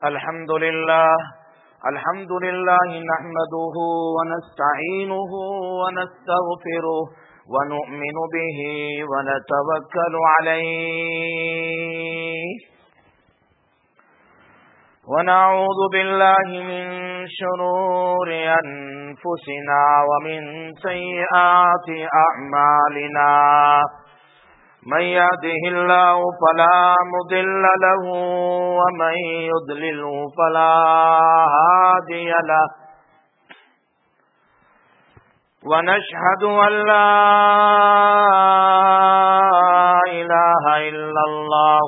الحمد لله نحمده ونستعينه ونستغفره ونؤمن به ونتوكل عليه ونعوذ بالله من شرور أنفسنا ومن سيئات أعمالنا من يهده الله فلا مضل له ومن يضلله فلا هادي له ونشهد أن لا إله إلا الله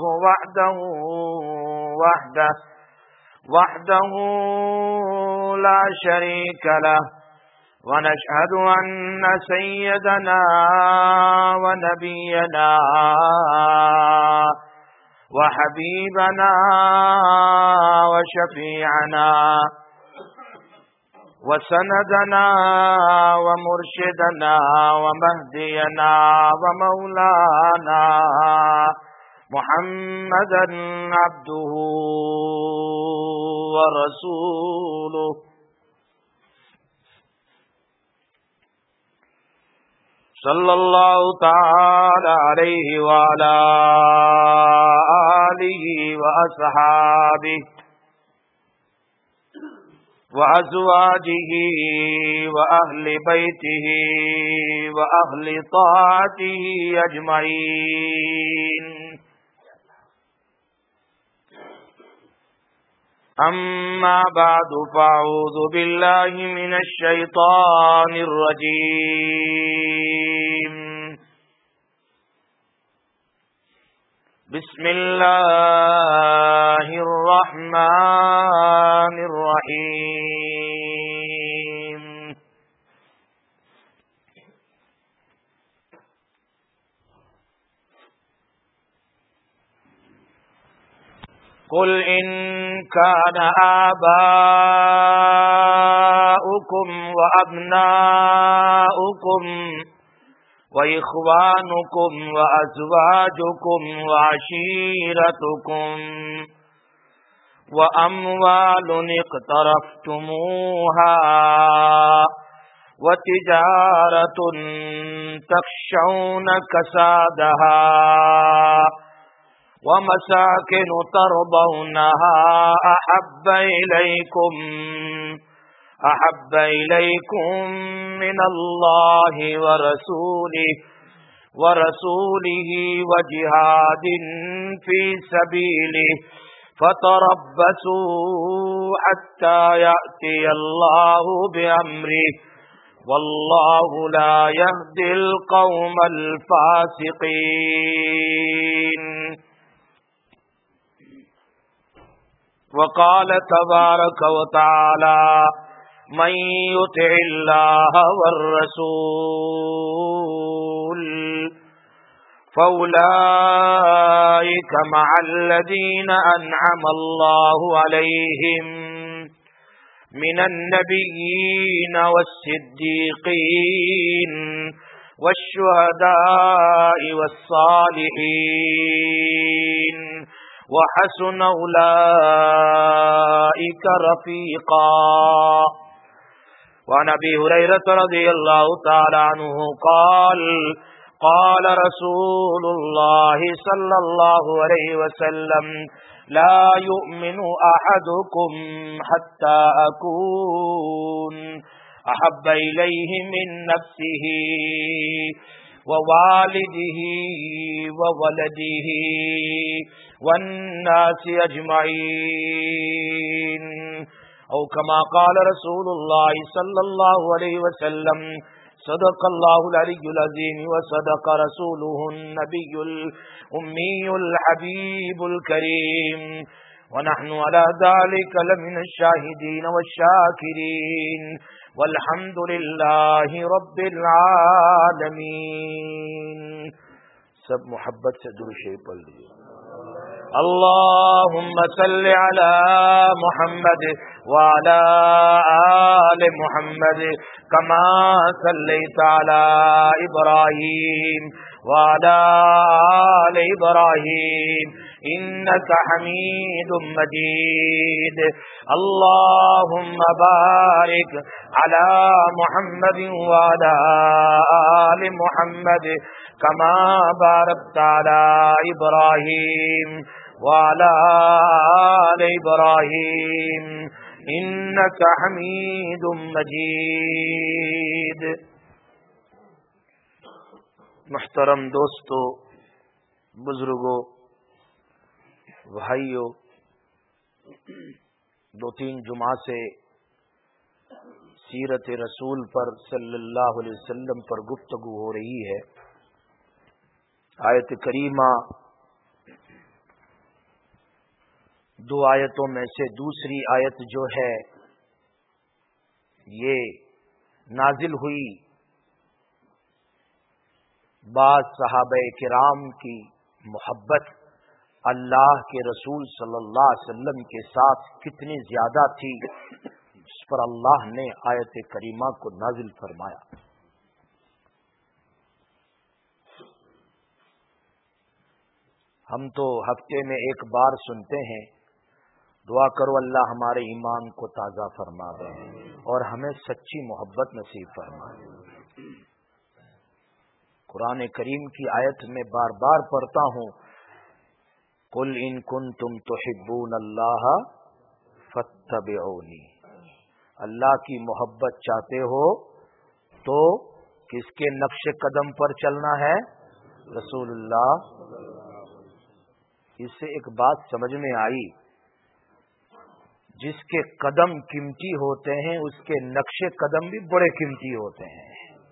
وحده لا شريك له ونشهد أن سيدنا ونبينا وحبيبنا وشفيعنا وسندنا ومرشدنا ومهدينا ومولانا محمدا عبده ورسوله صلى الله تعالى عليه وعلى آله وأصحابه وأزواجه وأهل بيته وأهل طاعته أجمعين أما بعد فأعوذ بالله من الشيطان الرجيم بسم الله الرحمن الرحيم قل إن كان آباؤكم وأبناؤكم وإخوانكم وأزواجكم وعشيرتكم وأموال اقترفتموها وتجارة تخشون كسادها ومساكن ترضونها أحب إليكم من الله ورسوله وجهاد في سبيله فتربصوا حتى يأتي الله بأمره والله لا يهدي القوم الفاسقين وقال تبارك وتعالى من يطع الله والرسول فأولئك مع الذين أنعم الله عليهم من النبيين والصديقين والشهداء والصالحين وحسن أولئك رفيقا وعن أبي هريرة رضي الله تعالى عنه قال رسول الله صلى الله عليه وسلم لا يؤمن أحدكم حتى أكون أحب إليه من نفسه ووالده وولده والناس أجمعين أو كما قال رسول الله صلى الله عليه وسلم صدق الله العلي العظيم وصدق رسوله النبي الأمي الحبيب الكريم ونحن على ذلك لمن الشاهدين والشاكرين والحمد لله رب العالمين. سب محبت سے درود شریف پڑھ لیجیے. اللهم صل على محمد وعلى آل محمد كما صليت على إبراهيم وعلى آل إبراهيم إنك حميد مجيد. اللهم بارك على محمد وعلى آل محمد كما باركت على إبراهيم وعلى آل إبراهيم إنك حميد مجيد. محترم دوستو، بزرگوں، بھائیوں، 2-3 جمعہ سے سیرت رسول پر صلی اللہ علیہ وسلم پر گفتگو ہو رہی ہے. آیت کریمہ 2 آیتوں میں سے دوسری آیت جو ہے یہ نازل ہوئی بعض صحابہ کرام کی محبت اللہ کے رسول صلی اللہ علیہ وسلم کے ساتھ کتنی زیادہ تھی، اس پر اللہ نے آیت کریمہ کو نازل فرمایا. ہم تو ہفتے میں ایک بار سنتے ہیں، دعا کرو اللہ ہمارے ایمان کو تازہ فرما دے اور ہمیں سچی محبت نصیب فرما دے. قرآن کریم کی آیت میں بار بار پڑھتا ہوں، قل ان کنتم تحبون اللہ فاتبعونی. اللہ کی محبت چاہتے ہو تو کس کے نقش قدم پر چلنا ہے؟ رسول اللہ. اس سے ایک بات سمجھ میں آئی، جس کے قدم قیمتی ہوتے ہیں اس کے نقش قدم بھی بڑے قیمتی ہوتے ہیں.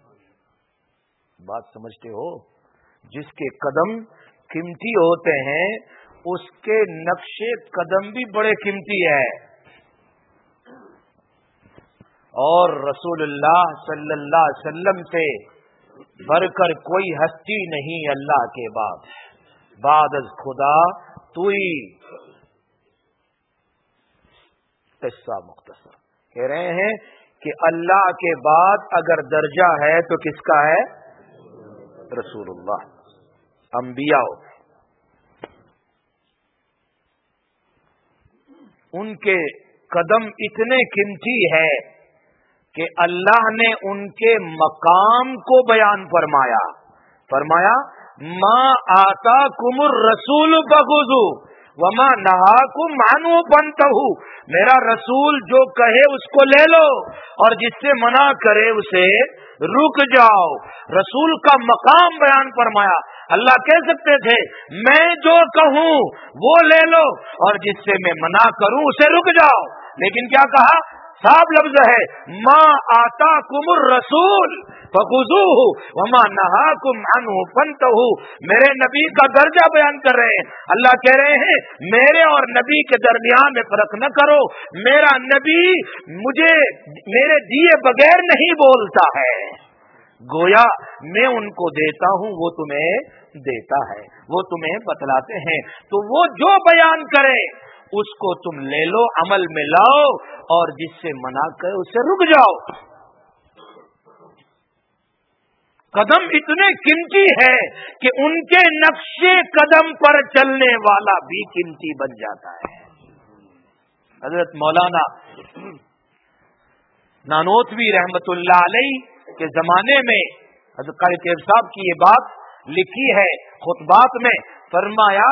بات سمجھتے ہو؟ جس کے قدم قیمتی ہوتے ہیں اس کے نقش قدم بھی بڑے قیمتی ہے. اور رسول اللہ صلی اللہ علیہ وسلم سے بڑھ کر کوئی ہستی نہیں اللہ کے بعد از خدا تو ہی. قصہ مختصر کہہ رہے ہیں کہ اللہ کے بعد اگر درجہ ہے تو کس کا ہے؟ رسول اللہ. انبیاء ان کے قدم اتنے قیمتی ہے کہ اللہ نے ان کے مقام کو بیان فرمایا ما آتاکم الرسول فخذوا وما نہاکم عنہ فانتہوا. میرا رسول جو کہے اس کو لے لو اور جس سے منع کرے اسے رک جاؤ. رسول کا مقام بیان فرمایا. اللہ کہہ سکتے تھے میں جو کہوں وہ لے لو اور جس سے میں منع کروں اسے رک جاؤ، لیکن کیا کہا؟ صاف لفظ ہے ما آتاکم الرسول فخذوہ وما نہاکم عنہ فانتہوا. میرے نبی کا درجہ بیان کر رہے ہیں. اللہ کہہ رہے ہیں میرے اور نبی کے درمیان میں فرق نہ کرو. میرا نبی مجھے میرے دیے بغیر نہیں بولتا ہے. گویا میں ان کو دیتا ہوں وہ تمہیں دیتا ہے، وہ تمہیں بتلاتے ہیں. تو وہ جو بیان کرے اس کو تم لے لو، عمل میں لاؤ اور جس سے منع کرے اس سے رک جاؤ. قدم اتنے قیمتی ہے کہ ان کے نقش قدم پر چلنے والا بھی قیمتی بن جاتا ہے. حضرت مولانا نانوتوی رحمت اللہ علیہ کے زمانے میں حضرت قاری طیب صاحب کی یہ بات لکھی ہے خطبات میں. فرمایا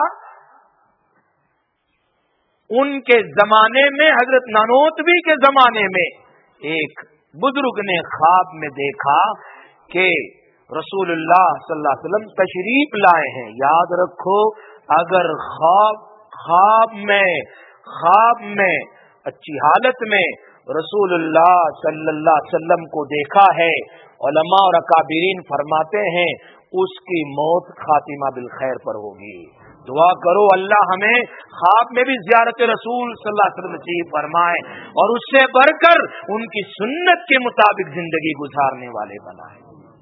ان کے زمانے میں، حضرت نانوتوی کے زمانے میں، ایک بزرگ نے خواب میں دیکھا کہ رسول اللہ صلی اللہ علیہ وسلم تشریف لائے ہیں. یاد رکھو اگر خواب میں اچھی حالت میں رسول اللہ صلی اللہ علیہ وسلم کو دیکھا ہے، علماء اور اکابرین فرماتے ہیں اس کی موت خاتمہ بالخیر پر ہوگی. دعا کرو اللہ ہمیں خواب میں بھی زیارت رسول صلی اللہ علیہ وسلم نصیب فرمائے اور اس سے بڑھ کر ان کی سنت کے مطابق زندگی گزارنے والے بنائے.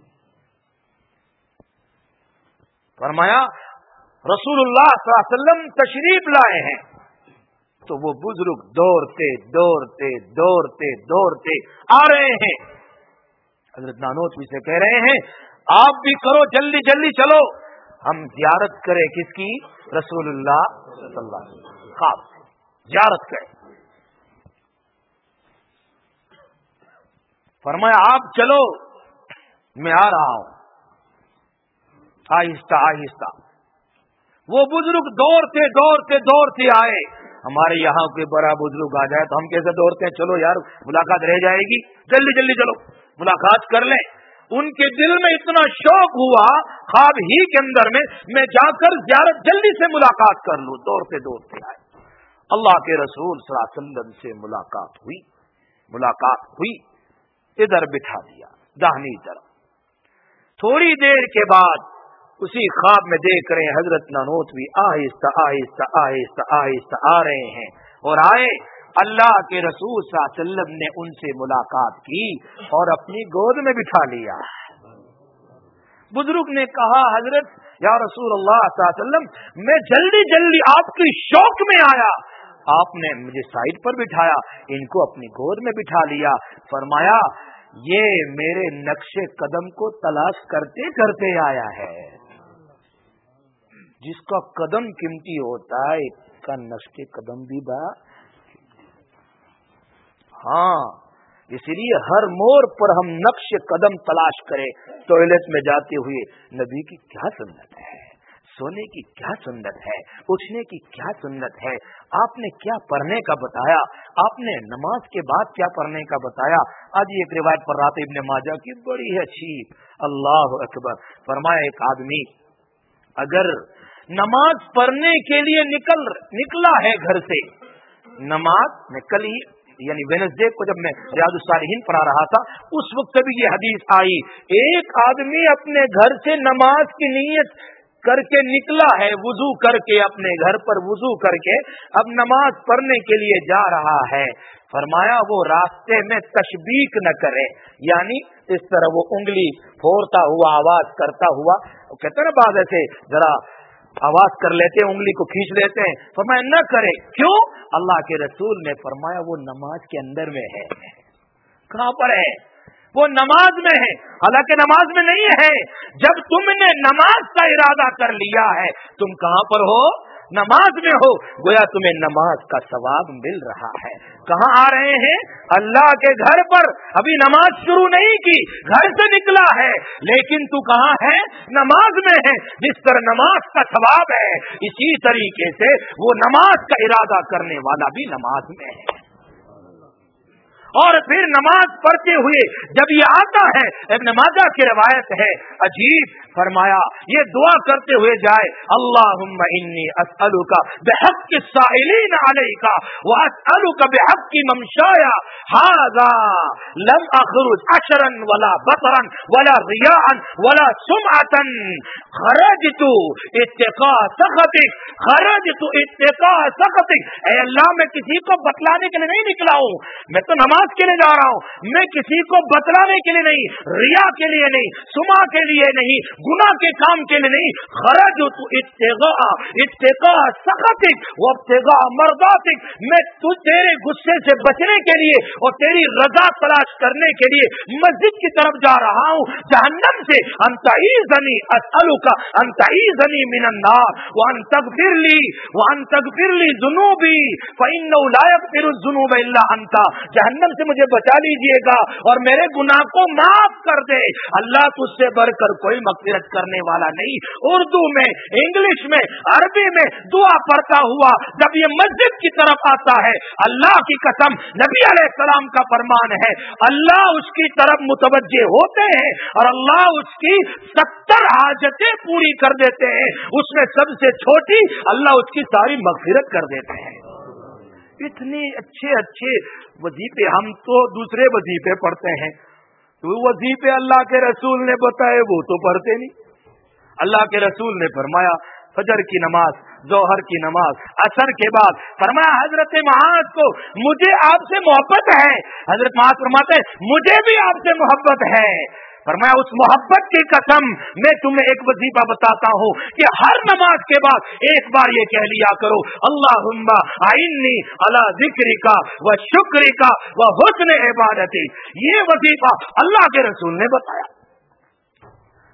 فرمایا رسول اللہ صلی اللہ علیہ وسلم تشریف لائے ہیں تو وہ بزرگ دوڑتے آ رہے ہیں. حضرت نانوتوی سے کہہ رہے ہیں آپ بھی کرو، جلدی جلدی چلو. ہم زیارت کریں کس کی؟ رسول اللہ صلی اللہ علیہ وسلم. خواب زیارت کریں. فرمایا آپ چلو میں آ رہا ہوں. آہستہ آہستہ وہ بزرگ دوڑتے آئے. ہمارے یہاں کوئی بڑا بزرگ آ جائے تو ہم کیسے دوڑتے ہیں؟ چلو یار ملاقات رہ جائے گی، جلدی چلو ملاقات کر لیں. ان کے دل میں اتنا شوق ہوا خواب ہی کے اندر میں جا کر زیارت جلدی سے ملاقات کر لوں. دوڑتے آئے. اللہ کے رسول صلی اللہ علیہ وسلم سے ملاقات ہوئی. ادھر بٹھا دیا داہنی طرف. تھوڑی دیر کے بعد اسی خواب میں دیکھ رہے ہیں حضرت نانوتوی آہستہ آ رہے ہیں. اور آئے اللہ کے رسول صلی اللہ علیہ وسلم نے ان سے ملاقات کی اور اپنی گود میں بٹھا لیا. بزرگ نے کہا حضرت یا رسول اللہ صلی اللہ علیہ وسلم میں جلدی آپ کی شوق میں آیا، آپ نے مجھے سائڈ پر بٹھایا، ان کو اپنی گود میں بٹھا لیا. فرمایا یہ میرے نقش قدم کو تلاش کرتے آیا ہے. جس کا قدم قیمتی ہوتا ہے اس کا نقش قدم بھی ہاں. اس لیے ہر موڑ پر ہم نقش قدم تلاش کریں. ٹوائلٹ میں جاتے ہوئے نبی کی کیا سنت ہے، سونے کی کیا سنت ہے، اٹھنے کی کیا سنت ہے، آپ نے کیا پڑھنے کا بتایا، آپ نے نماز کے بعد کیا پڑھنے کا بتایا. آج ایک روایت پر رات ابن ماجہ کی بڑی اچھی، اللہ اکبر. فرمایا ایک آدمی اگر نماز پڑھنے کے لیے نکلا ہے گھر سے، نماز میں کل ہی یعنی وینسڈے کو جب میں ریاض الصالحین پڑھا رہا تھا اس وقت بھی یہ حدیث آئی. ایک آدمی اپنے گھر سے نماز کی نیت کر کے نکلا ہے، وضو کر کے اپنے گھر پر وضو کر کے اب نماز پڑھنے کے لیے جا رہا ہے. فرمایا وہ راستے میں تشبیک نہ کرے، یعنی اس طرح وہ انگلی پھوڑتا ہوا آواز کرتا ہوا، کہتے ہیں نا بعض ایسے ذرا آواز کر لیتے ہیں، انگلی کو کھینچ لیتے ہیں. فرمایا نہ کرے. کیوں؟ اللہ کے رسول نے فرمایا وہ نماز کے اندر میں ہے. کہاں پر ہے؟ وہ نماز میں ہے. حالانکہ نماز میں نہیں ہے. جب تم نے نماز کا ارادہ کر لیا ہے تم کہاں پر ہو؟ نماز میں ہو. گویا تمہیں نماز کا ثواب مل رہا ہے. کہاں آ رہے ہیں؟ اللہ کے گھر پر. ابھی نماز شروع نہیں کی، گھر سے نکلا ہے، لیکن تو کہاں ہے؟ نماز میں ہے. جس طرح نماز کا ثواب ہے اسی طریقے سے وہ نماز کا ارادہ کرنے والا بھی نماز میں ہے. اور پھر نماز پڑھتے ہوئے جب یہ آتا ہے، ابن ماجہ کی روایت ہے عجیب. فرمایا یہ دعا کرتے ہوئے جائے اللہم انی اسألک بحق السائلین علیک واسألک بحق ممشایا ھذا لم اخرج عشرا ولا بطرا ولا ریاء ولا سمعة خرجت اتقاء سخطک خرجت اتقاء سخطک. اے اللہ میں کسی کو بتلانے کے لیے نہیں نکلا ہوں، میں تو نماز کے لیے جا رہا ہوں. میں کسی کو بتلانے کے لیے نہیں، ریا کے لیے نہیں، سما کے لیے نہیں، گناہ کے کام کے لیے نہیں. خرجت اتقاء سخطک وابتغاء مرضاتک. میں تیرے غصے سے بچنے کے لیے اور تیری رضا تلاش کرنے کے لیے مسجد کی طرف جا رہا ہوں. جہنم سے ان تعیذنی اسألک ان تعیذنی من النار وان تغفر لی ذنوبی فانه لا یغفر الذنوب الا انت. جہنم سے مجھے بچا لیجئے گا اور میرے گناہ کو معاف کر دے. اللہ تجھ سے بڑھ کر کوئی مغفرت کرنے والا نہیں. اردو میں، انگلش میں، عربی میں دعا پڑھتا ہوا جب یہ مسجد کی طرف آتا ہے، اللہ کی قسم نبی علیہ السلام کا فرمان ہے اللہ اس کی طرف متوجہ ہوتے ہیں اور اللہ اس کی 70 حاجتیں پوری کر دیتے ہیں. اس میں سب سے چھوٹی اللہ اس کی ساری مغفرت کر دیتے ہیں. اتنے اچھے وظیفے. ہم تو دوسرے وظیفے پڑھتے ہیں، تو وظیفے اللہ کے رسول نے بتائے وہ تو پڑھتے نہیں. اللہ کے رسول نے فرمایا فجر کی نماز، ظہر کی نماز، عصر کے بعد. فرمایا حضرت معاذ کو مجھے آپ سے محبت ہے. حضرت معاذ فرماتے ہیں مجھے بھی آپ سے محبت ہے. فرمایا اس محبت کی قسم میں تمہیں ایک وظیفہ بتاتا ہوں کہ ہر نماز کے بعد ایک بار یہ کہہ لیا کرو اللہم اعنی علی ذکرک و شکرک و حسن عبادتی. یہ وظیفہ اللہ کے رسول نے بتایا.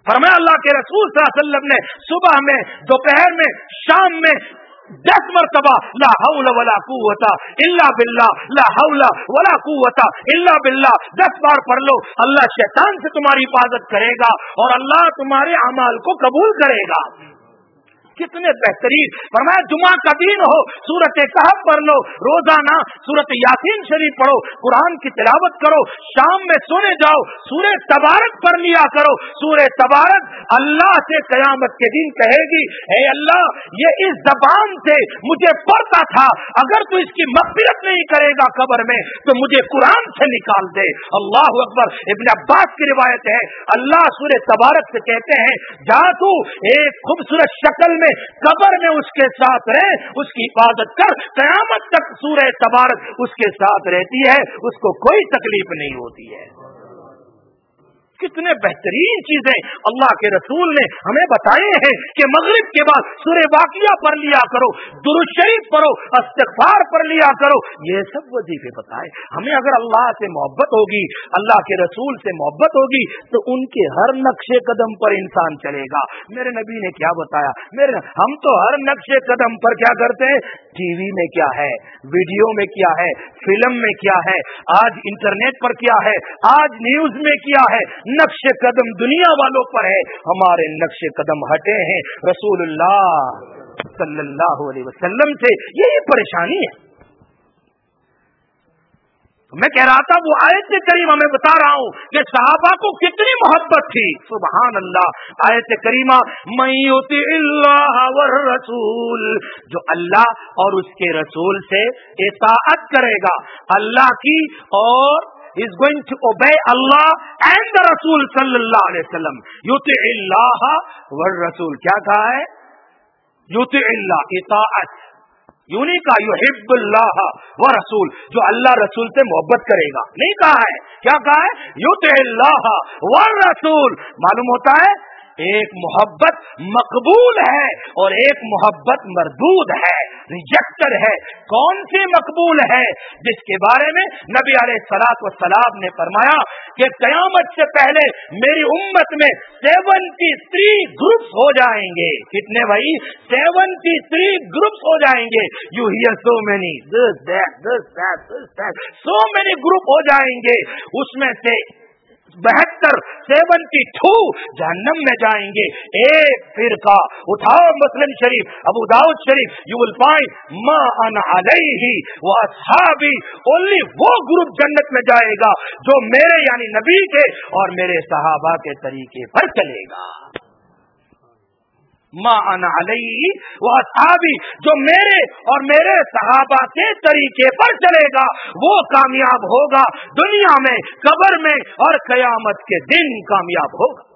फरमाया अल्लाह के रसूल सल्लल्लाहु अलैहि वसल्लम ने सुबह में, दोपहर में, शाम में 10 मरतबा ला हौला वला कुव्वता इल्ला बिल्लाह, ला हौला वला कुव्वता इल्ला बिल्लाह 10 बार पढ़ लो। अल्लाह शैतान से तुम्हारी हिफाजत करेगा और अल्लाह तुम्हारे अमाल को कबूल करेगा। कितने बेहतरीन। फरमाया जुमा का दिन हो, सूरत कहफ पढ़ लो, रोजाना सूरत यासीन शरीफ पढ़ो, कुरान की तिलावत करो, शाम में सोने जाओ, सूरह तबारक पढ़ लिया करो। सूरह तबारक अल्लाह से कयामत के दिन कहेगी, हे अल्लाह ये इस ज़बान से मुझे पढ़ता था, अगर तू इसकी मग़फ़िरत नहीं करेगा कब्र में तो मुझे कुरान से निकाल दे। अल्लाह अकबर। इब्न अब्बास की रिवायत है, अल्लाह सूरह तबारक से कहते हैं, जा तू एक खूबसूरत शक्ल में कब्र में उसके साथ रहे, उसकी हिफाजत कर, कयामत तक सूरह तबारक उसके साथ रहती है, उसको कोई तकलीफ नहीं होती है। कितने बेहतरीन चीजें अल्लाह के रसूल ने हमें बताए हैं कि मगरिब के बाद सूरह वाक़िया पढ़ लिया करो, दुरूद शरीफ पढ़ो, इस्तिग़फ़ार पढ़ लिया करो। ये सब वजीफे बताए हमें। अगर अल्लाह से मोहब्बत होगी, अल्लाह के रसूल से मोहब्बत होगी तो उनके हर नक्शे कदम पर इंसान चलेगा। मेरे नबी ने क्या बताया, हम तो हर नक्शे कदम पर क्या करते हैं, टीवी में क्या है, वीडियो में क्या है, फिल्म में क्या है, आज इंटरनेट पर क्या है, आज न्यूज में क्या है, नक्शे कदम दुनिया वालों पर है, हमारे नक्शे कदम हटे हैं रसूलुल्लाह सल्लल्लाहु अलैहि वसल्लम से। यही परेशानी है। मैं कह रहा था वो आयत करीमा में बता रहा हूं कि सहाबा को कितनी मोहब्बत थी। सुभान अल्लाह। आयत करीमा मय्युतिल्लाह वर रसूल, जो अल्लाह और उसके रसूल से इताअत करेगा, अल्लाह की और is going to obey Allah and the Rasul sallallahu alaihi wasallam. युतिल्लाह वर रसूल, क्या कहा है, युतिल्लाह इताअत, यूनी का युहिब्बुल्लाह व रसूल, जो अल्लाह रसूल से मोहब्बत करेगा, नहीं कहा है। क्या कहा है, युतिल्लाह व रसूल। मालूम होता है एक मोहब्बत मकबूल है और एक मोहब्बत मरदूद है, रिजेक्टेड है। कौन सी मकबूल है, जिसके बारे में नबी अलैहिस्सलातु वस्सलाम ने फरमाया कि क़यामत से पहले मेरी उम्मत में 73 ग्रुप्स हो जाएंगे। कितने भाई, 73 ग्रुप्स हो जाएंगे। You hear so many this that so many group हो जाएंगे। उसमें से 72 जहन्नम में जाएंगे। एक फिरका उठाओ Muslim Sharif, Abu Dawood Sharif, you will find मा अना अलैहि व अस्हाबी, ओनली वो ग्रुप जन्नत में जाएगा जो मेरे यानी नबी के और मेरे सहाबा के तरीके पर चलेगा। मा अना अलैहि व अस्हाबी, जो मेरे और मेरे सहाबा के तरीके पर चलेगा वो कामयाब होगा, दुनिया में, कब्र में और कयामत के दिन कामयाब होगा।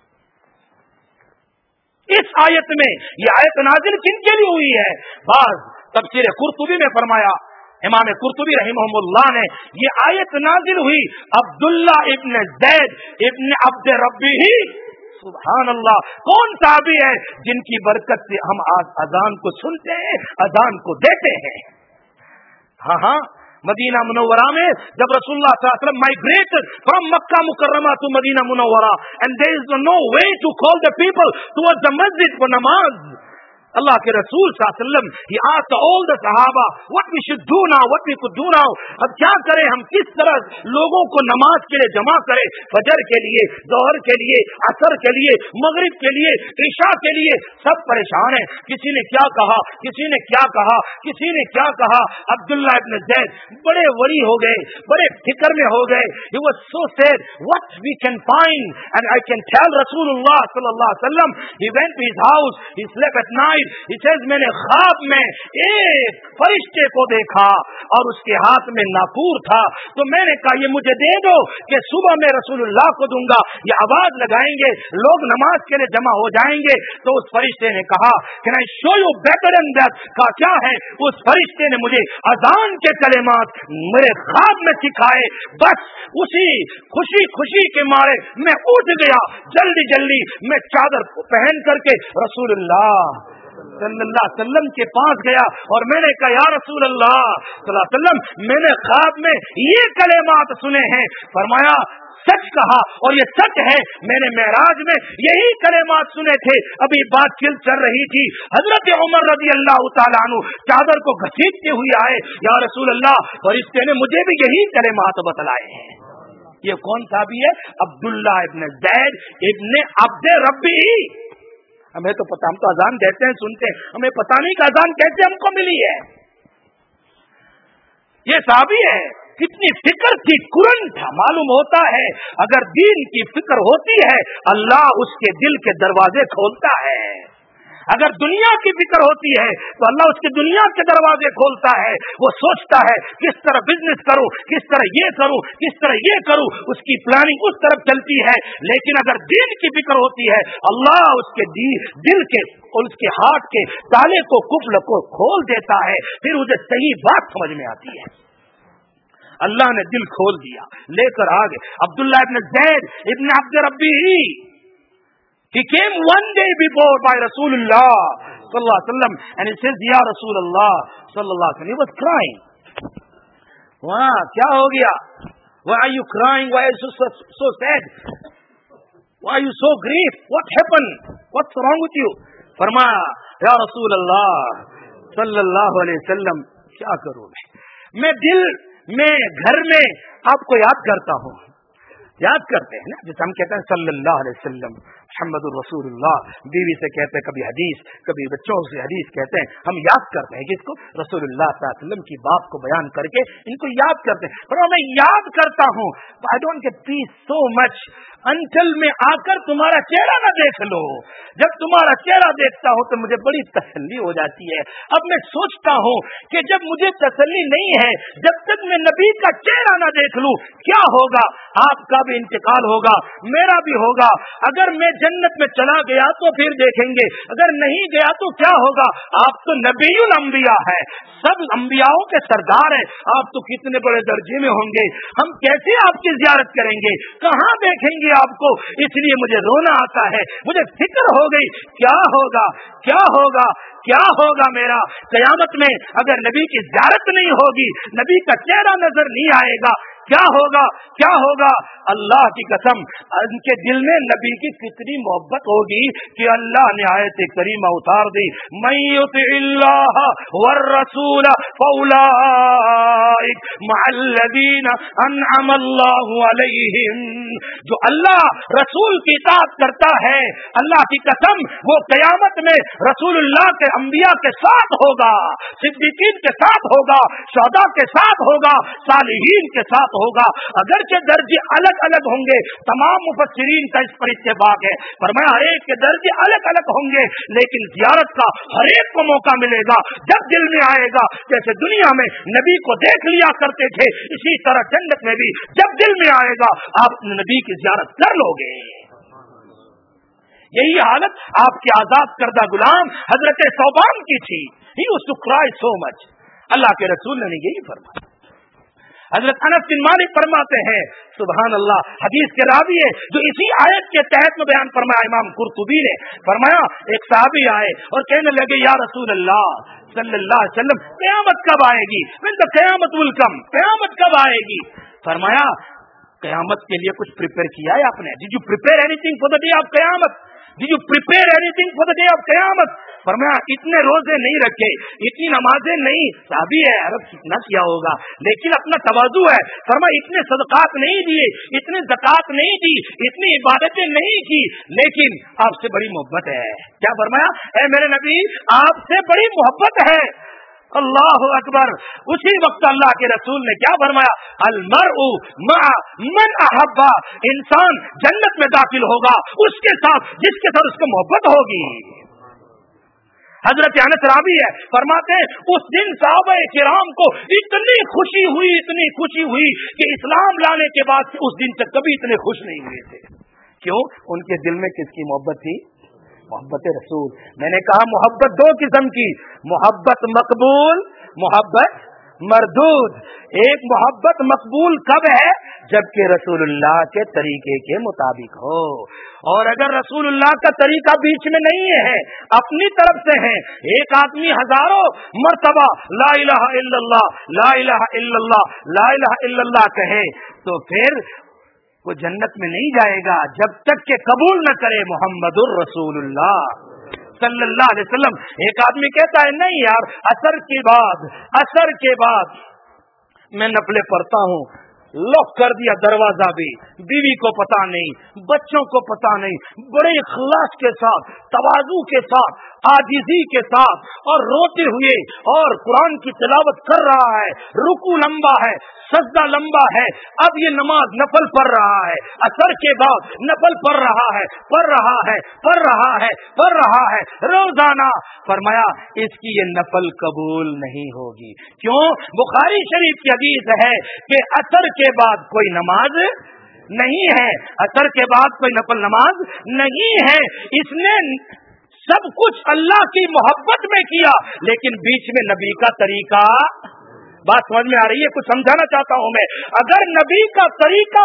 इस आयत में, ये आयत नाजिल किनके लिए हुई है, बाज तफसीर कुर्तुबी में फरमाया, इमाम कुर्तुबी रहमहुल्लाह ने, ये आयत नाजिल हुई अब्दुल्ला इब्न ज़ैद इब्न अब्द रब्बिही। सुभान अल्लाह। कौन साहबी है जिनकी बरकत से हम आज अजान को सुनते हैं, अजान को देते हैं। हाँ, मदीना मुनव्वरा में जब रसूलुल्लाह सल्लल्लाहु अलैहि वसल्लम माइग्रेटेड फ्रॉम मक्का मुकर्रमा टू मदीना मुनव्वरा and there is no way to call the people towards the मस्जिद फॉर नमाज, अल्लाह के रसूल सल्लल्लाहु अलैहि वसल्लम he asked all the sahaba what we should do now, what we could do now, अब क्या करें, हम किस तरह लोगों को नमाज के लिए जमा करें, फजर के लिए, जोहर के लिए, असर के लिए, मगरिब के लिए, इशा के लिए। सब परेशान हैं, किसी ने क्या कहा, किसी ने क्या कहा, किसी ने क्या कहा। अब्दुल्ला इब्न ज़ैद बड़े वरी हो गए, बड़े फिक्र में हो गए। he was so sad, what we can find and I can tell Rasulullah sallallahu alaihi wasallam. He went to his house, he slept at night. He says, मैंने ख्वाब में एक फरिश्ते को देखा और उसके हाथ में नापूर था, तो मैंने कहा ये मुझे दे दो कि सुबह मैं रसूलुल्लाह को दूंगा, ये आवाज लगाएंगे, लोग नमाज के लिए जमा हो जाएंगे। तो उस फरिश्ते ने कहा Can I show you better than that? कहा क्या है? उस फरिश्ते ने मुझे अजान के कलेमात मेरे ख्वाब में सिखाए। बस उसी खुशी के मारे मैं उठ गया, जल्दी मैं चादर को पहन करके रसूलुल्लाह सल्लल्लाहु अलैहि वसल्लम के पास गया और मैंने कहा या रसूल अल्लाह सल्लल्लाहु अलैहि वसल्लम, मैंने ख्वाब में ये कलेमात सुने हैं। फरमाया सच कहा और ये सच है, मैंने मेराज में यही कलेमात सुने थे। अभी बात चल रही थी, हजरत उमर रज़ी अल्लाह तआला अन्हु चादर को घसीटते हुए आए, या रसूल अल्लाह फरिश्ते ने मुझे भी यही कलेमात बतलाए हैं। ये कौन साहबी है? अब्दुल्ला इब्न ज़ैद इब्न अब्द रब्बी। हमें तो पता, हम तो अजान देते हैं सुनते हैं, हमें पता नहीं कि अजान कैसे हमको मिली है। ये साहबी है, कितनी फिक्र थी, कुरान था। मालूम होता है अगर दीन की फिक्र होती है अल्लाह उसके दिल के दरवाजे खोलता है। अगर दुनिया की फिक्र होती है तो अल्लाह उसके दुनिया के दरवाजे खोलता है। वो सोचता है किस तरह बिजनेस करूं, किस तरह ये करूं, किस तरह ये करूं, उसकी प्लानिंग उस तरफ चलती है। लेकिन अगर दीन की फिक्र होती है अल्लाह उसके दिल के और उसके हाथ के ताले को, कुफल को खोल देता है। फिर उसे सही बात समझ में आती है। अल्लाह ने दिल खोल दिया, लेकर आ गए। अब्दुल्ला इब्न ज़ैद इब्न अब्द रब्बी, he came one day before by Rasulullah sallallahu alaihi wasallam and he says ya Rasulullah sallallahu alaihi wasallam, he was crying. Wah, क्या हो गया? Why are you crying? Why are you so sad? Why are you so grief? What happened? What's wrong with you? फरमाया या Rasulullah sallallahu alaihi wasallam, क्या करूं मैं दिल में घर में आपको याद करता हूँ। याद करते हैं ना, जैसे हम कहते हैं सल्लल्लाहु अलैहि वसल्लम मुहम्मदुर रसूलुल्लाह, बीवी से कहते हैं कभी हदीस, कभी बच्चों से हदीस कहते हैं। हम याद करते हैं किसको? रसूलुल्लाह सल्लल्लाहु अलैहि वसल्लम की बात को बयान करके इनको याद करते हैं। पर मैं याद करता हूँ, I don't get peace so much until मैं आकर तुम्हारा चेहरा न देख लो। जब तुम्हारा चेहरा देखता हूँ तो मुझे बड़ी तसल्ली हो जाती है। अब मैं सोचता हूँ कि जब मुझे तसल्ली नहीं है, जब तक मैं नबी का चेहरा न देख लूं, क्या होगा? आपका भी इंतकाल होगा, मेरा भी होगा। अगर मैं जन्नत में चला गया तो फिर देखेंगे, अगर नहीं गया तो क्या होगा? आप तो नबीउल अंबिया है, सब अंबियाओं के सरदार हैं। आप तो कितने बड़े दर्जे में होंगे, हम कैसे आपकी ज़ियारत करेंगे? कहाँ देखेंगे आपको? इसलिए मुझे रोना आता है, मुझे फिक्र हो गई, क्या होगा, क्या होगा, क्या होगा मेरा क़यामत में अगर नबी की ज़ियारत नहीं होगी, नबी का चेहरा नजर नहीं आएगा, क्या होगा, क्या होगा? अल्लाह की कसम, उनके दिल में नबी की कितनी मोहब्बत होगी कि अल्लाह ने आयत करीमा उतार दी, मैं युतिल्लाह वर रसूल फौलाइक मअल्लज़ीना अनअम अल्लाहु अलैहिम। जो अल्लाह रसूल की इताअत करता है, अल्लाह की कसम वो क़यामत में रसूलुल्लाह के अंबिया के साथ होगा, सिद्दीकीन के साथ होगा, शुहदा के साथ होगा, सालिहीन के साथ होगा। अगरचे दर्जे अलग अलग होंगे, तमाम मुफस्सिरीन का इस पर इत्तेफाक है, फरमाया हर एक के दर्जे अलग अलग होंगे, लेकिन ज़ियारत का हर एक को मौका मिलेगा जब दिल में आएगा। जैसे दुनिया में नबी को देख लिया करते थे, इसी तरह जन्नत में भी जब दिल में आएगा आप नबी की ज़ियारत कर लोगे। यही हालत आपके आजाद करदा गुलाम हजरत सौबान की थी। He used to cry so much. अल्लाह के रसूल ने यही फरमाया। हजरत अनस बिन मालिक फरमाते हैं, सुभान अल्लाह, हदीस के रावी है जो इसी आयत के तहत में बयान फरमाया। इमाम कुर्तुबी ने फरमाया, एक साहबी आए और कहने लगे, या रसूल अल्लाह सल्लल्लाहु अलैहि वसल्लम, क़यामत कब आएगी? मैंने कहा क़यामत विल कम, क़यामत कब आएगी? फरमाया, क़यामत के लिए कुछ प्रिपेयर किया है आपने? Did you prepare anything for the day of क़यामत? Did you prepare anything for the day of क़यामत? फरमाया, इतने रोजे नहीं रखे, इतनी नमाजें नहीं, साहबी है, अरब कितना किया होगा, लेकिन अपना तवाज़ु है। फरमाया, इतने सदकात नहीं दिए, इतने ज़कात नहीं दी, इतनी इबादतें नहीं की, लेकिन आपसे बड़ी मोहब्बत है। क्या फरमाया? ऐ मेरे नबी, आपसे बड़ी मोहब्बत है। अल्लाह अकबर। उसी वक्त अल्लाह के रसूल ने क्या फरमाया? अल मरउ मअ मन अहब्बा। इंसान जन्नत में दाखिल होगा उसके साथ जिसके साथ उसको मोहब्बत होगी। हजरत अनस रावी है, फरमाते हैं उस दिन सहाबा किराम को इतनी खुशी हुई कि इस्लाम लाने के बाद उस दिन तक कभी इतने खुश नहीं हुए थे। क्यों? उनके दिल में किसकी मोहब्बत थी? मोहब्बत रसूल। मैंने कहा मोहब्बत दो किस्म की, मोहब्बत मकबूल, मोहब्बत मरदूद। एक मोहब्बत मकबूल कब है? जबकि रसूलुल्लाह के तरीके के मुताबिक हो। और अगर रसूलुल्लाह का तरीका बीच में नहीं है, अपनी तरफ से है, एक आदमी हजारों मर्तबा ला इलाहा इल्लल्लाह ला इलाहा इल्लल्लाह ला इलाहा इल्लल्लाह कहे, तो फिर वो जन्नत में नहीं जाएगा जब तक कि कबूल न करे मोहम्मदुर रसूलुल्लाह सल्लल्लाहु अलैहि वसल्लम। एक आदमी कहता है नहीं यार, असर के बाद मैं नफले पढ़ता हूँ, लॉक कर दिया दरवाजा भी, बीवी को पता नहीं, बच्चों को पता नहीं, बड़े इखलास के साथ, तवाज़ु के साथ, आजिज़ी के साथ और रोते हुए और कुरान की तिलावत कर रहा है, रुकू लंबा है, सजदा लंबा है, अब ये नमाज नफल पढ़ रहा है, असर के बाद नफल पढ़ रहा है रोजाना। फरमाया इसकी ये नफल कबूल नहीं होगी। क्यों? बुखारी शरीफ की हदीस है कि असर के बाद कोई नमाज नहीं है, असर के बाद कोई नफल नमाज नहीं है। इसने सब कुछ अल्लाह की मोहब्बत में किया, लेकिन बीच में नबी का तरीका, बात समझ में आ रही है? कुछ समझाना चाहता हूं मैं। अगर नबी का तरीका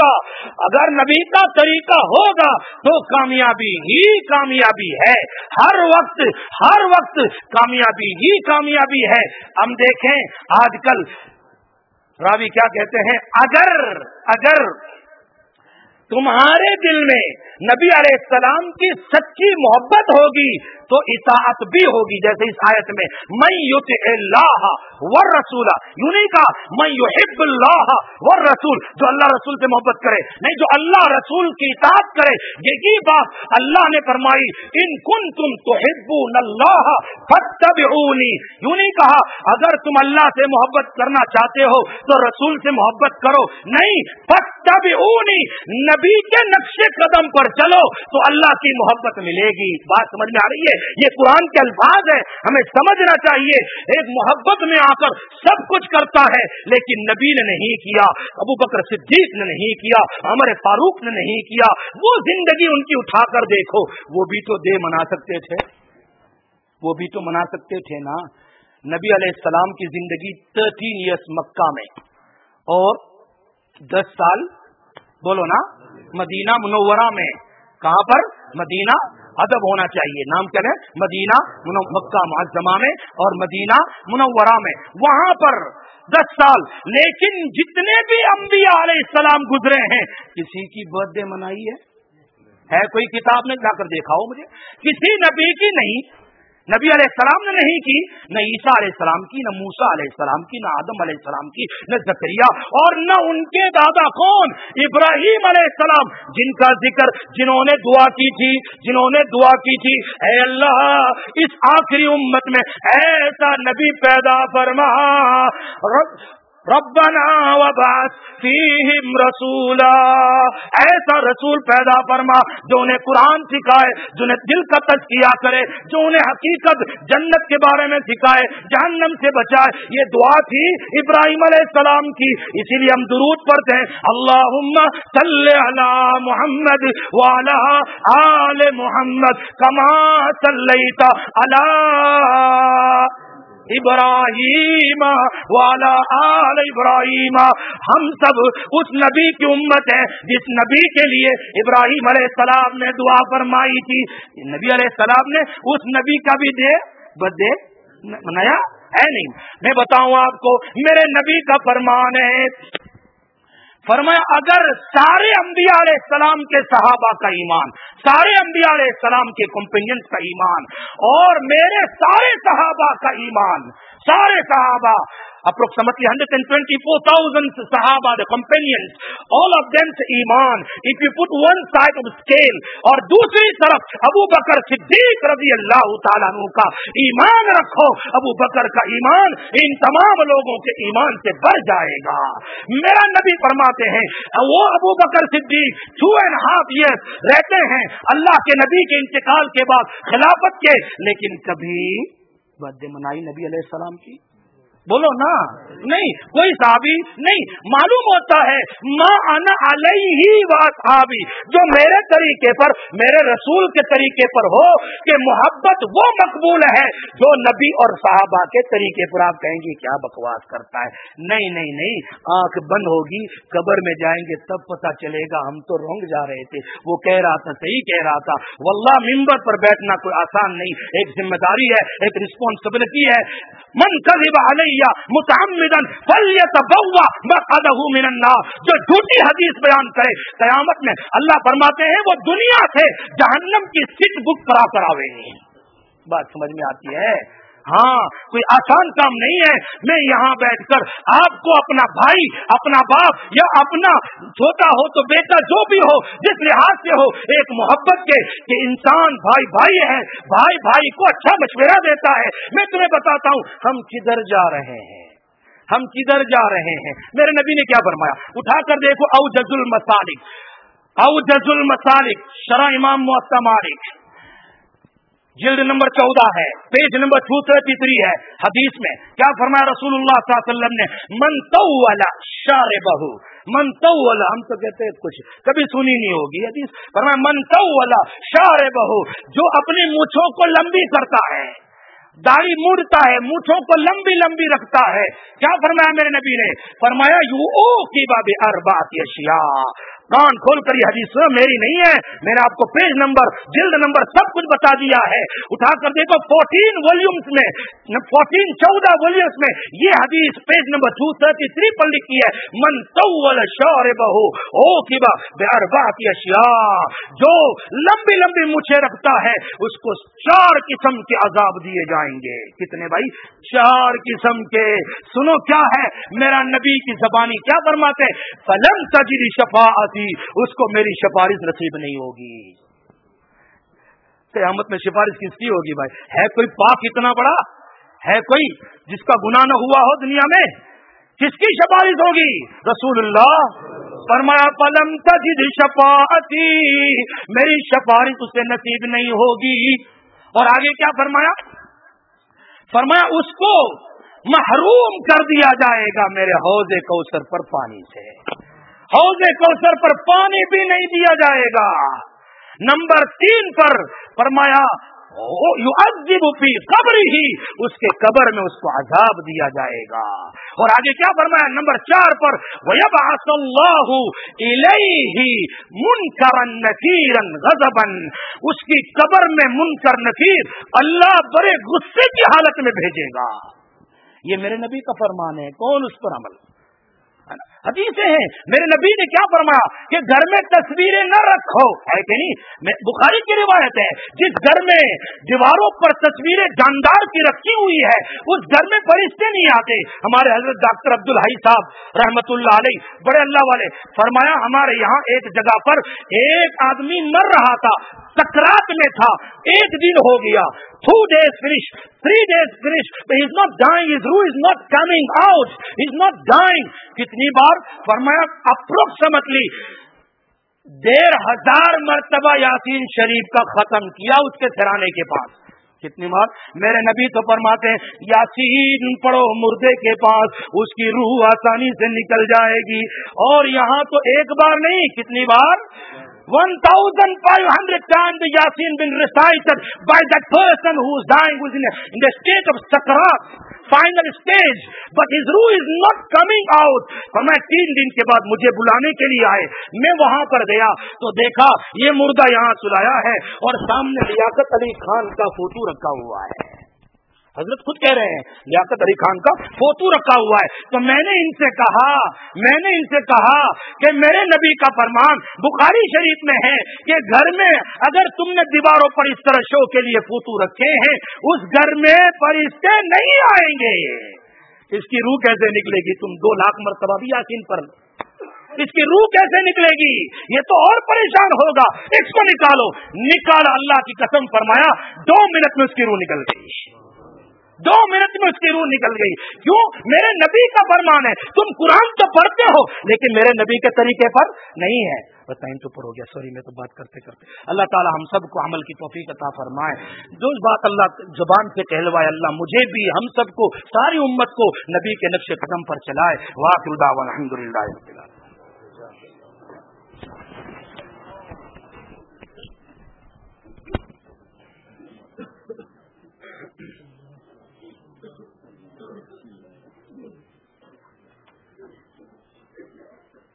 होगा तो कामयाबी ही कामयाबी है, हर वक्त कामयाबी ही कामयाबी है। हम देखें आजकल रावी क्या कहते हैं, अगर तुम्हारे दिल में नबी अलैहिस्सलाम की सच्ची मोहब्बत होगी तो इताअत भी होगी। जैसे इस आयत में मन युतिल्लाह वर रसूल, यूं नहीं कहा मन युहिब्बुल्लाह वर रसूल, जो अल्लाह रसूल से मोहब्बत करे, नहीं, जो अल्लाह रसूल की इताअत करे। यही बात अल्लाह ने फरमाई, इन कुंतुम तुहिब्बूनल्लाह फत्तबिऊनी, यूं नहीं कहा अगर तुम अल्लाह से मोहब्बत करना चाहते हो तो रसूल से मोहब्बत करो, नहीं, फत्तबिऊनी, नबी के नक्शे कदम पर चलो तो अल्लाह की मोहब्बत मिलेगी। बात समझ में आ रही है? ये कुरान के अल्फाज है, हमें समझना चाहिए। एक मोहब्बत में आकर सब कुछ करता है, लेकिन नबी ने नहीं किया, अबू बकर सिद्दीक ने नहीं किया, उमर फारूक ने नहीं किया। वो जिंदगी उनकी उठाकर देखो, वो भी तो दे मना सकते थे ना। नबी अलैहिस्सलाम की जिंदगी 13 इयर्स मक्का में और 10 साल बोलो ना मदीना मुनव्वरा में। कहां पर? मदीना, अदब होना चाहिए, नाम क्या है? मदीना मक्का मुअज्जमा में और मदीना मुनव्वरा में, वहां पर 10 साल। लेकिन जितने भी अंबिया अलैहिस्सलाम गुजरे हैं, किसी की बर्थडे मनाई है? कोई किताब में जाकर दिखाओ मुझे, किसी नबी की नहीं। नबी अलैहिस्सलाम ने नहीं की, न ईसा अलैहिस्सलाम की, न मूसा अलैहिस्सलाम की, न आदम अलैहिस्सलाम की, न जकरिया, और न उनके दादा कौन? इब्राहीम अलैहिस्सलाम, जिनका जिक्र जिन्होंने दुआ की थी, ऐ अल्लाह इस आखिरी उम्मत में ऐसा नबी पैदा फरमा, रब्बना वबअस फीहिम रसूला, ऐसा रसूल पैदा फरमा जो उन्हें कुरान सिखाए, जो उन्हें दिल का तज़किया करे, जो उन्हें हकीकत जन्नत के बारे में सिखाए, जहन्नम से बचाए। ये दुआ थी इब्राहीम अलैहिस्सलाम की। इसीलिए हम दुरूद पढ़ते हैं, अल्लाहुम्मा सल्लि अला मुहम्मद व अला आले मुहम्मद कमा सल्लैता अला इब्राहीम वाला आल इब्राहीम। हम सब उस नबी की उम्मत है जिस नबी के लिए इब्राहीम अलैहिस्सलाम ने दुआ फरमाई थी। नबी अलैहिस्सलाम ने उस नबी का भी बर्थडे मनाया है? नहीं। मैं बताऊं आपको, मेरे नबी का फरमान है, फरमाया अगर सारे अंबिया अलैहिस्सलाम के सहाबा का ईमान, सारे अंबिया अलैहिस्सलाम के कंपेनियंस का ईमान और मेरे सारे सहाबा का ईमान, सारे सहाबा approximately 124,000 sahaba, the companions, all of them's iman, if you put one side of the scale और दूसरी तरफ अबू बकर सिद्दीक रज़ी अल्लाह तआला अन्हु का ईमान रखो, अबू बकर का ईमान इन तमाम लोगों के ईमान से बढ़ जाएगा। मेरा नबी फरमाते हैं वो अबू बकर सिद्दीक 2.5 years रहते हैं अल्लाह के नबी के इंतकाल के बाद खिलाफत के, लेकिन कभी बर्थडे मनाई नबी अलैहिस्सलाम की? बोलो ना, नहीं कोई साहबी नहीं। मालूम होता है मा अना अलैहि व असहाबी, जो मेरे तरीके पर, मेरे रसूल के तरीके पर हो कि मोहब्बत वो मकबूल है जो नबी और साहबा के तरीके पर। आप कहेंगे क्या बकवास करता है? नहीं नहीं नहीं, आंख बंद होगी, कब्र में जाएंगे तब पता चलेगा हम तो रोंग जा रहे थे। वो कह रहा था, सही कह रहा था। वल्लाह मिंबर पर बैठना कोई आसान नहीं, एक जिम्मेदारी है, एक रिस्पॉन्सिबिलिटी है। मन कज़िब अलैया मुतअम्मिदन फल्यतबव्वा मक़अदहु मिनन नार, जो झूठी हदीस बयान करे क़यामत में अल्लाह फरमाते हैं वो दुनिया से जहन्नम की सीट बुक करा करावेंगे। बात समझ में आती है? हाँ, कोई आसान काम नहीं है। मैं यहाँ बैठकर आपको अपना भाई, अपना बाप या अपना छोटा हो तो बेटा, जो भी हो, जिस लिहाज से हो, एक मोहब्बत के कि इंसान भाई भाई है, भाई भाई को अच्छा मशवरा देता है। मैं तुम्हें बताता हूँ हम किधर जा रहे हैं, हम किधर जा रहे हैं। मेरे नबी ने क्या फरमाया, उठाकर देखो औजजुल मसालिक, औजजुल मसालिक शरा इमाम मुअत्ता मालिक, जिल्द नंबर 14 है, पेज नंबर 233 है। हदीस में क्या फरमाया रसूलुल्लाह सल्लल्लाहु अलैहि वसल्लम ने, मन तव्वला शारिबहु, मन तव्वला, हम तो कहते हैं कुछ कभी सुनी नहीं होगी हदीस, फरमाया मन तव्वला शारिबहु, जो अपनी मूंछों को लंबी करता है, दाढ़ी मूड़ता है, मूंछों को लंबी लंबी रखता है। क्या फरमाया मेरे नबी ने, फरमाया युऊक़िबा बिअरबाति अशिया। कान खोल कर ये हदीस सुनो, मेरी नहीं है, मैंने आपको पेज नंबर, जिल्द नंबर सब कुछ बता दिया है। उठाकर देखो 14 वॉल्यूम्स में, 14 वॉल्यूम्स में ये हदीस पेज नंबर 233 पर लिखी है। मन तव्वल शारिबहु औक़िबा बिअरबाति अशिया, जो लंबी लंबी मूंछें रखता है उसको 4 किस्म के अजाब दिए जाएंगे। कितने भाई? 4 किस्म के। सुनो क्या है, मेरा नबी की ज़बानी क्या फरमाते, फलम तजिद शफाअत, उसको मेरी सिफारिश नसीब नहीं होगी। क़यामत में सिफारिश किसकी होगी भाई? है कोई पाक इतना बड़ा? है कोई जिसका गुनाह न हुआ हो दुनिया में? किसकी सिफारिश होगी? रसूलुल्लाह फरमाया फलम तजिद शफाअती, मेरी सिफारिश उसे नसीब नहीं होगी। और आगे क्या फरमाया? फरमाया उसको महरूम कर दिया जाएगा मेरे हौज़े कौसर पर पानी से, हौज़े कौसर पर पानी भी नहीं दिया जाएगा। नंबर 3 पर फरमाया युअज़्ज़िबु फी क़ब्रिही, उसके कब्र में उसको अजाब दिया जाएगा। और आगे क्या फरमाया नंबर 4 पर, वयबअसुल्लाहु इलैहि मुनकरन नकीरन गज़बन, उसकी कब्र में मुनकर नकीर अल्लाह बड़े गुस्से की हालत में भेजेगा। ये मेरे नबी का फरमान है, कौन उस पर अमल? हदीसें हैं, मेरे नबी ने क्या फरमाया कि घर में तस्वीरें न रखो, है कि नहीं? बुखारी की रिवायत है, जिस घर में दीवारों पर तस्वीरें जानदार की रखी हुई है उस घर में फरिश्ते नहीं आते। हमारे हजरत डॉक्टर अब्दुल हई साहब रहमतुल्लाह अलैह, बड़े अल्लाह वाले, फरमाया हमारे यहाँ एक जगह पर एक आदमी मर रहा था, सकरात में था, 1 दिन हो गया, 2 days finished, 3 days finished, but he is not dying, his ruh is not coming out, he is not dying. कितनी बार? फरमाया अप्रोक्सीमेटली 1500 मरतबा यासीन शरीफ का खत्म किया उसके सिराने के पास। कितनी बार? मेरे नबी तो फरमाते हैं यासीन पढ़ो मुर्दे के पास, उसकी रूह आसानी से निकल जाएगी। और यहाँ तो एक बार नहीं, कितनी बार? 1500 times the Yasin been recited by that person who is dying, who is in the state of sakrat, final stage, but his ruh is not coming out. फरमाया 3 दिन के बाद मुझे बुलाने के लिए आए, मैं वहां पर गया तो देखा ये मुर्दा यहाँ सुलाया है और सामने लियाकत अली खान का फोटो रखा हुआ है। हजरत खुद कह रहे हैं लियाकत अली खान का फोटो रखा हुआ है। तो मैंने इनसे कहा कि मेरे नबी का फरमान बुखारी शरीफ में है कि घर में अगर तुमने दीवारों पर इस तरह शो के लिए फोटो रखे हैं उस घर में फरिश्ते नहीं आएंगे। इसकी रूह कैसे निकलेगी? तुम 2 लाख मरतबा भी यासीन पर, इसकी रूह कैसे निकलेगी? ये तो और परेशान होगा। इसको निकालो, निकाला, अल्लाह की कसम फरमाया 2 मिनट में उसकी रूह निकल गई। 2 मिनट में में उसकी रूह निकल गई। क्यों? मेरे नबी का फरमान है। तुम कुरान तो पढ़ते हो लेकिन मेरे नबी के तरीके पर नहीं है। बस टाइम तो ऊपर हो गया, सॉरी, मैं तो बात करते करते। अल्लाह ताला हम सबको अमल की तौफीक अता फरमाए। जो बात अल्लाह जुबान से कहलवाए, अल्लाह मुझे भी, हम सबको, सारी उम्मत को नबी के नक्शे कदम पर चलाए। वाक़िअ दावाना अल्हम्दुलिल्लाह।